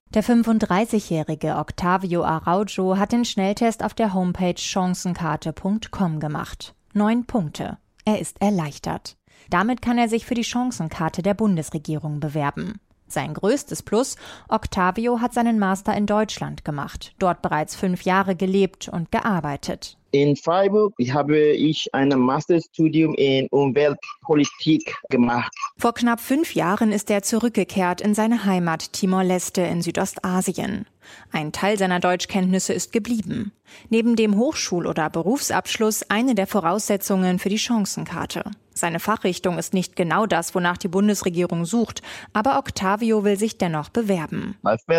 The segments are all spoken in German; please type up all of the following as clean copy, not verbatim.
Der 35-jährige Octavio Araujo hat den Schnelltest auf der Homepage chancenkarte.com gemacht. 9 Punkte. Er ist erleichtert. Damit kann er sich für die Chancenkarte der Bundesregierung bewerben. Sein größtes Plus: Octavio hat seinen Master in Deutschland gemacht, dort bereits 5 Jahre gelebt und gearbeitet. In Freiburg habe ich ein Masterstudium in Umweltpolitik gemacht. Vor knapp 5 Jahren ist er zurückgekehrt in seine Heimat Timor-Leste in Südostasien. Ein Teil seiner Deutschkenntnisse ist geblieben. Neben dem Hochschul- oder Berufsabschluss eine der Voraussetzungen für die Chancenkarte. Seine Fachrichtung ist nicht genau das, wonach die Bundesregierung sucht, aber Octavio will sich dennoch bewerben.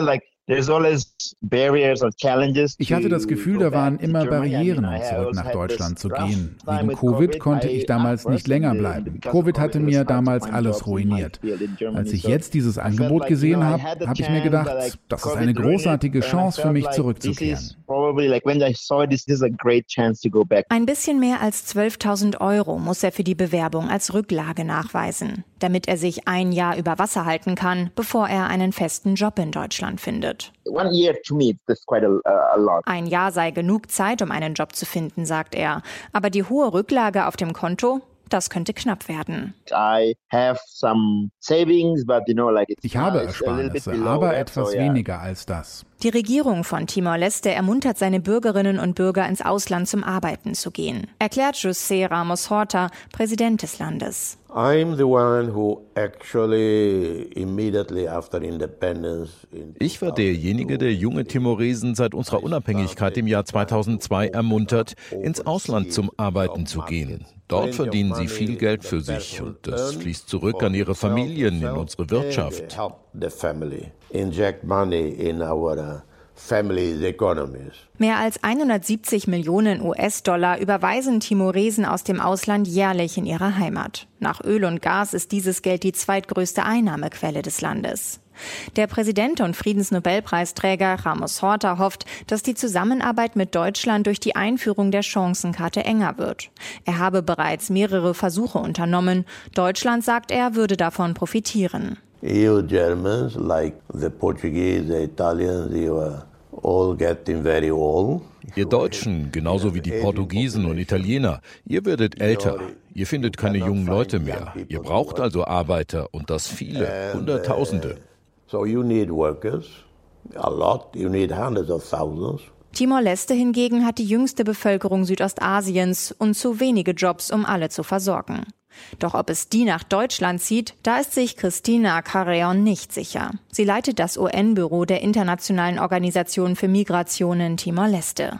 Ich hatte das Gefühl, da waren immer Barrieren, um zurück nach Deutschland zu gehen. Wegen Covid konnte ich damals nicht länger bleiben. Covid hatte mir damals alles ruiniert. Als ich jetzt dieses Angebot gesehen habe, habe ich mir gedacht, das ist eine großartige Chance für mich zurückzukehren. Ein bisschen mehr als 12.000 € muss er für die Bewerbung als Rücklage nachweisen, damit er sich ein Jahr über Wasser halten kann, bevor er einen festen Job in Deutschland findet. Ein Jahr sei genug Zeit, um einen Job zu finden, sagt er. Aber die hohe Rücklage auf dem Konto, das könnte knapp werden. Ich habe Ersparnisse, aber etwas weniger als das. Die Regierung von Timor-Leste ermuntert seine Bürgerinnen und Bürger, ins Ausland zum Arbeiten zu gehen, erklärt José Ramos Horta, Präsident des Landes. Ich war derjenige, der junge Timoresen seit unserer Unabhängigkeit im Jahr 2002 ermuntert, ins Ausland zum Arbeiten zu gehen. Dort verdienen sie viel Geld für sich und das fließt zurück an ihre Familien, in unsere Wirtschaft. Mehr als 170 Millionen US-Dollar überweisen Timoresen aus dem Ausland jährlich in ihre Heimat. Nach Öl und Gas ist dieses Geld die zweitgrößte Einnahmequelle des Landes. Der Präsident und Friedensnobelpreisträger Ramos Horta hofft, dass die Zusammenarbeit mit Deutschland durch die Einführung der Chancenkarte enger wird. Er habe bereits mehrere Versuche unternommen. Deutschland, sagt er, würde davon profitieren. EU-Germans, like the Portuguese, the Italians, they were all getting very old. Ihr Deutschen, genauso wie die Portugiesen und Italiener, ihr werdet älter. Ihr findet keine jungen Leute mehr. Ihr braucht also Arbeiter und das viele, Hunderttausende. So you need workers, a lot, you need hundreds of thousands. Timor-Leste hingegen hat die jüngste Bevölkerung Südostasiens und zu wenige Jobs, um alle zu versorgen. Doch ob es die nach Deutschland zieht, da ist sich Cristina Carreon nicht sicher. Sie leitet das UN-Büro der Internationalen Organisation für Migration in Timor-Leste.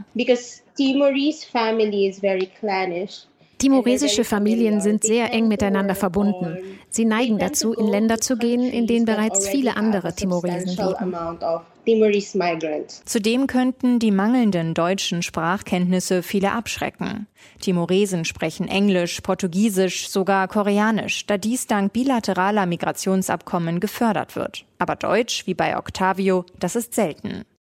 Timoresische Familien sind sehr eng miteinander verbunden. Sie neigen dazu, in Länder zu gehen, in denen bereits viele andere Timoresen leben. Zudem könnten die mangelnden deutschen Sprachkenntnisse viele abschrecken. Timoresen sprechen Englisch, Portugiesisch, sogar Koreanisch, da dies dank bilateraler Migrationsabkommen gefördert wird. Aber Deutsch, wie bei Octavio, das ist selten.